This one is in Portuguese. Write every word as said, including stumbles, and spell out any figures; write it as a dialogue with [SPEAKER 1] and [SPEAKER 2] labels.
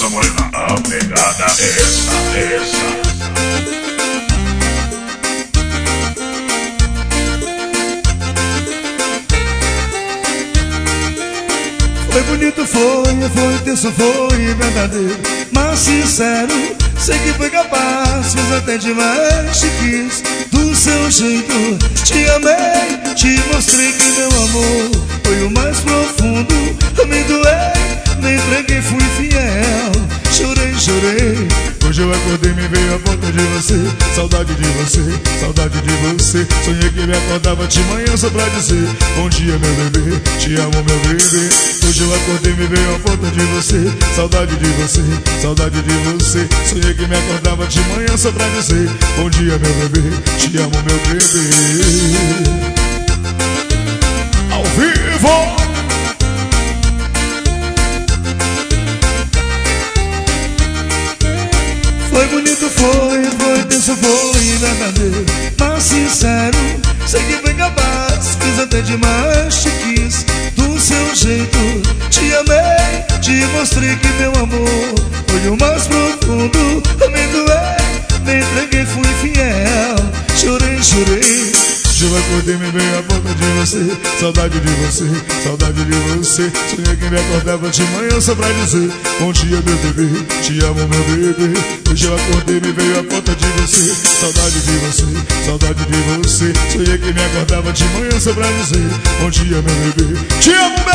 [SPEAKER 1] essa morena, a pegada é essa, essa.
[SPEAKER 2] Foi bonito, foi, foi intenso, foi verdadeiro, mas sincero. Sei que foi capaz, fiz até demais, te quis do seu jeito. Te amei, te mostrei que meu amor foi o mais profundo. Eu me doei, me entreguei, fui fiel. Chorei, chorei. Hoje eu acordei, me veio a foto de você. Saudade de você, saudade de você. Sonhei que me acordava de manhã só pra dizer bom dia, meu bebê, te amo, meu bebê. Hoje eu acordei, me veio a foto de você. Saudade de você, saudade de você. Sonhei que me acordava de manhã só pra dizer bom dia, meu bebê, te amo, meu bebê. Ao vivo! Foi bonito, foi, foi intenso, foi verdadeiro, mas sincero. Sei que foi capaz, fiz até demais, te quis do seu jeito. Te amei, te mostrei que meu amor foi o mais profundo. Eu me doei, me entreguei, fui fiel. Chorei, chorei. Eu acordei, me veio a foto de você. Saudade de você, saudade de você. Sonhei que me acordava de manhã só pra dizer bom dia, meu bebê, te amo, meu bebê. Hoje eu acordei, me veio a foto de você. Saudade de você, saudade de você. Sonhei que me acordava de manhã só pra dizer bom dia, meu bebê, te amo,